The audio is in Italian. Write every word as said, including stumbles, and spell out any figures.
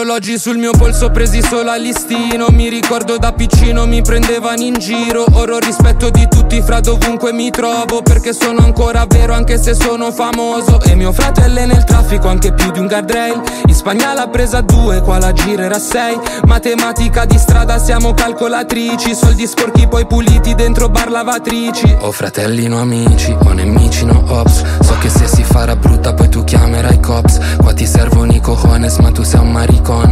orologi sul mio polso presi solo a listino. Mi ricordo da piccino mi prendevano in giro. Ora ho rispetto di tutti fra dovunque mi trovo, perché sono ancora vero anche se sono famoso. E mio fratello è nel traffico anche più di un guardrail. In Spagna l'ha presa a due, qua la girerà a sei. Matematica di strada siamo calcolatrici. Soldi sporchi poi puliti dentro bar lavatrici. Ho fratelli no amici, ho nemici no ops. So che se si farà brutta poi tu chiamerai cops. Qua ti servono i cojones ma tu sei un maricone.